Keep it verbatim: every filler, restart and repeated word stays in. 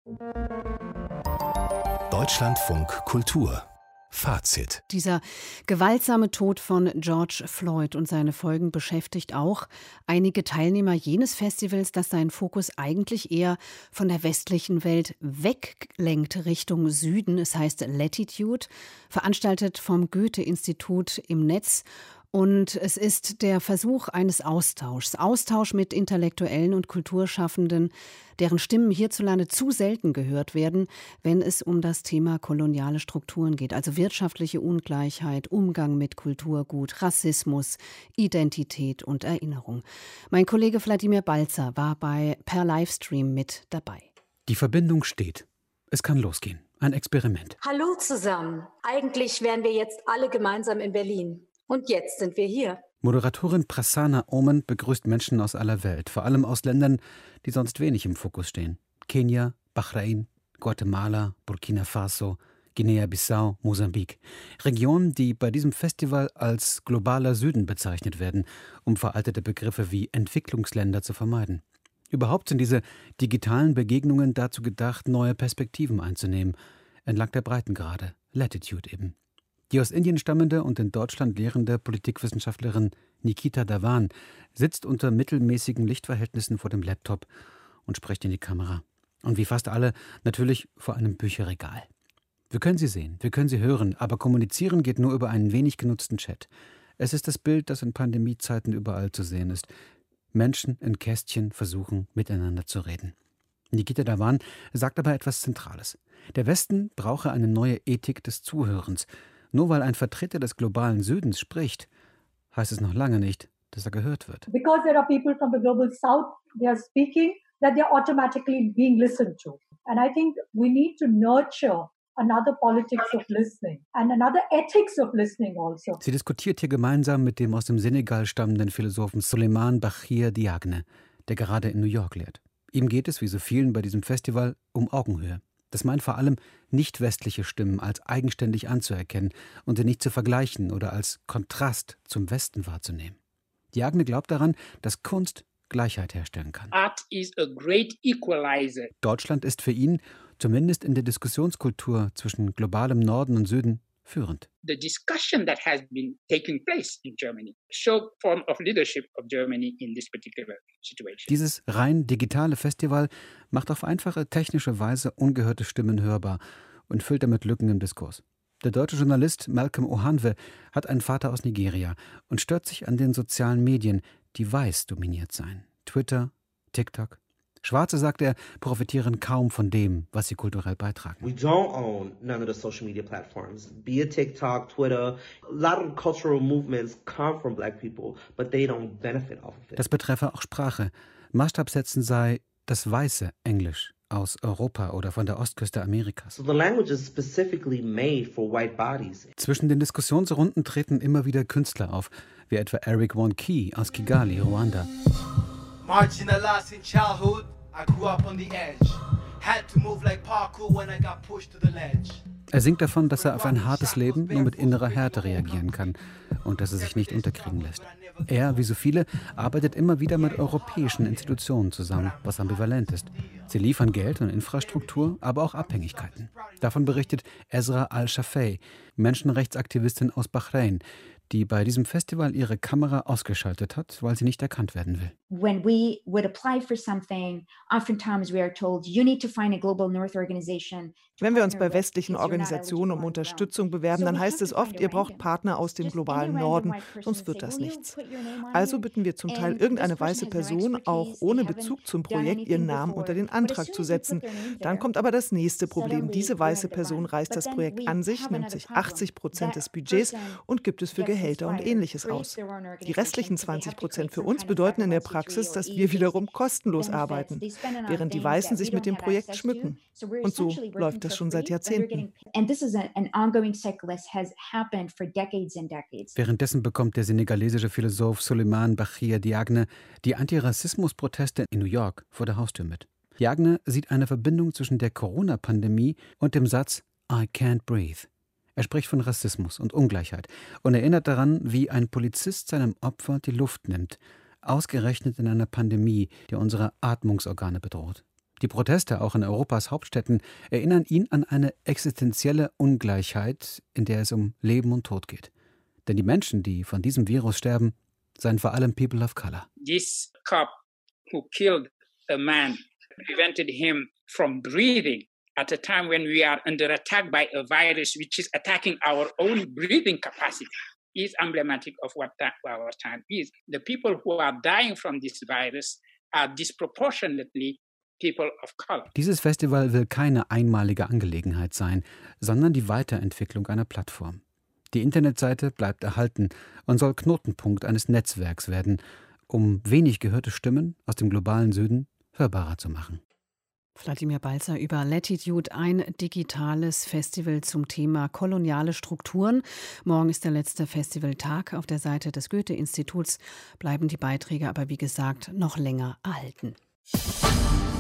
Deutschlandfunk Kultur Fazit. Dieser gewaltsame Tod von George Floyd und seine Folgen beschäftigt auch einige Teilnehmer jenes Festivals, das seinen Fokus eigentlich eher von der westlichen Welt weglenkt Richtung Süden. Es heißt Latitude, veranstaltet vom Goethe-Institut im Netz. Und es ist der Versuch eines Austauschs. Austausch mit Intellektuellen und Kulturschaffenden, deren Stimmen hierzulande zu selten gehört werden, wenn es um das Thema koloniale Strukturen geht. Also wirtschaftliche Ungleichheit, Umgang mit Kulturgut, Rassismus, Identität und Erinnerung. Mein Kollege Wladimir Balzer war bei per Livestream mit dabei. Die Verbindung steht. Es kann losgehen. Ein Experiment. Hallo zusammen. Eigentlich wären wir jetzt alle gemeinsam in Berlin. Und jetzt sind wir hier. Moderatorin Prasanna Oman begrüßt Menschen aus aller Welt, vor allem aus Ländern, die sonst wenig im Fokus stehen. Kenia, Bahrain, Guatemala, Burkina Faso, Guinea-Bissau, Mosambik. Regionen, die bei diesem Festival als globaler Süden bezeichnet werden, um veraltete Begriffe wie Entwicklungsländer zu vermeiden. Überhaupt sind diese digitalen Begegnungen dazu gedacht, neue Perspektiven einzunehmen, entlang der Breitengrade, Latitude eben. Die aus Indien stammende und in Deutschland lehrende Politikwissenschaftlerin Nikita Dhawan sitzt unter mittelmäßigen Lichtverhältnissen vor dem Laptop und spricht in die Kamera. Und wie fast alle natürlich vor einem Bücherregal. Wir können sie sehen, wir können sie hören, aber kommunizieren geht nur über einen wenig genutzten Chat. Es ist das Bild, das in Pandemiezeiten überall zu sehen ist. Menschen in Kästchen versuchen, miteinander zu reden. Nikita Dhawan sagt aber etwas Zentrales. Der Westen brauche eine neue Ethik des Zuhörens. Nur weil ein Vertreter des globalen Südens spricht, heißt es noch lange nicht, dass er gehört wird. Because there are people from the global south, they are speaking, that they are automatically being listened to. And I think we need to nurture another politics of listening and another ethics of listening also. Sie diskutiert hier gemeinsam mit dem aus dem Senegal stammenden Philosophen Souleymane Bachir Diagne, der gerade in New York lehrt. Ihm geht es, wie so vielen bei diesem Festival, um Augenhöhe. Das meint vor allem, nicht westliche Stimmen als eigenständig anzuerkennen und sie nicht zu vergleichen oder als Kontrast zum Westen wahrzunehmen. Diagne glaubt daran, dass Kunst Gleichheit herstellen kann. Art is a great equalizer. Deutschland ist für ihn, zumindest in der Diskussionskultur zwischen globalem Norden und Süden, führend. The discussion that has been taking place in Germany show form of leadership of Germany in this particular situation. Dieses rein digitale Festival macht auf einfache technische Weise ungehörte Stimmen hörbar und füllt damit Lücken im Diskurs. Der deutsche Journalist Malcolm Ohanwe hat einen Vater aus Nigeria und stört sich an den sozialen Medien, die weiß dominiert seien. Twitter, TikTok. Schwarze, sagt er, profitieren kaum von dem, was sie kulturell beitragen. We don't own none of the social media platforms, be it TikTok, Twitter. A lot of cultural movements come from black people, but they don't benefit off of it. Das betreffe auch Sprache. Maßstab setzen sei das weiße Englisch aus Europa oder von der Ostküste Amerikas. So the language is specifically made for white bodies. Zwischen den Diskussionsrunden treten immer wieder Künstler auf, wie etwa Eric One Key aus Kigali, Ruanda. Marginalized in childhood, I grew up on the edge. Had to move like parkour when I got pushed to the ledge. Er singt davon, dass er auf ein hartes Leben nur mit innerer Härte reagieren kann und dass er sich nicht unterkriegen lässt. Er, wie so viele, arbeitet immer wieder mit europäischen Institutionen zusammen, was ambivalent ist. Sie liefern Geld und Infrastruktur, aber auch Abhängigkeiten. Davon berichtet Ezra Al-Shafei, Menschenrechtsaktivistin aus Bahrain, die bei diesem Festival ihre Kamera ausgeschaltet hat, weil sie nicht erkannt werden will. When we would apply for something, oftentimes we are told, you need to find a global North organization. Wenn wir uns bei westlichen Organisationen um Unterstützung bewerben, dann heißt es oft, ihr braucht Partner aus dem globalen Norden, sonst wird das nichts. Also bitten wir zum Teil irgendeine weiße Person, auch ohne Bezug zum Projekt, ihren Namen unter den Antrag zu setzen. Dann kommt aber das nächste Problem. Diese weiße Person reißt das Projekt an sich, nimmt sich achtzig Prozent des Budgets und gibt es für Gehälter und Ähnliches aus. Die restlichen zwanzig Prozent für uns bedeuten in der Praxis, dass wir wiederum kostenlos arbeiten, während die Weißen sich mit dem Projekt schmücken. Und so läuft das schon seit Jahrzehnten. Währenddessen bekommt der senegalesische Philosoph Souleymane Bachir Diagne die Antirassismus-Proteste in New York vor der Haustür mit. Diagne sieht eine Verbindung zwischen der Corona-Pandemie und dem Satz I can't breathe. Er spricht von Rassismus und Ungleichheit und erinnert daran, wie ein Polizist seinem Opfer die Luft nimmt, ausgerechnet in einer Pandemie, die unsere Atmungsorgane bedroht. Die Proteste auch in Europas Hauptstädten erinnern ihn an eine existenzielle Ungleichheit, in der es um Leben und Tod geht. Denn die Menschen, die von diesem Virus sterben, seien vor allem People of Color. This cop who killed a man prevented him from breathing at a time when we are under attack by a virus which is attacking our own breathing capacity. Is emblematic of what that, our time is. The people who are dying from this virus are disproportionately people of color. Dieses Festival will keine einmalige Angelegenheit sein, sondern die Weiterentwicklung einer Plattform. Die Internetseite bleibt erhalten und soll Knotenpunkt eines Netzwerks werden, um wenig gehörte Stimmen aus dem globalen Süden hörbarer zu machen. Wladimir Balzer über Latitude, ein digitales Festival zum Thema koloniale Strukturen. Morgen ist der letzte Festivaltag. Auf der Seite des Goethe-Instituts bleiben die Beiträge aber, wie gesagt, noch länger erhalten.